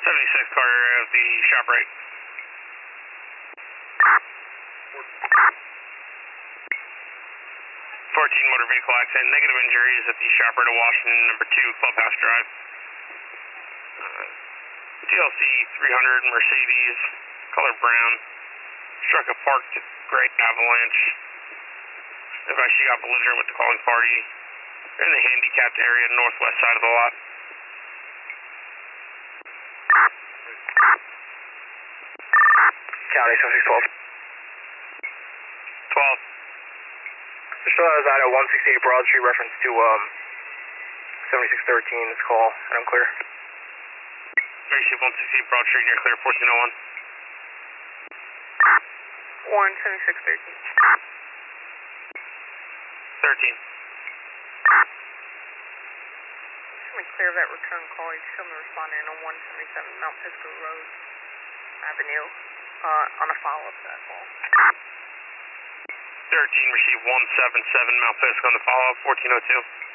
76 Carter of the shop right. 14 motor vehicle accident, negative injuries at the shop right of Washington, number 2, Clubhouse Drive. GLC 300 Mercedes, color brown, struck a parked gray Avalanche. They've actually got belligerent with the calling party. They're in the handicapped area, northwest side of the lot. County 7612. 12. Just I was out at 168 Broad Street, reference to 7613, this call, and I'm clear. Spaceship 168 Broad Street, near clear, 1401. 17613. 13. Show me clear of that return call. You show me responding on 177 Mount Pisgah Road Avenue on a follow-up to that call. 13, receive 177 Mount Pisgah on the follow-up, 1402.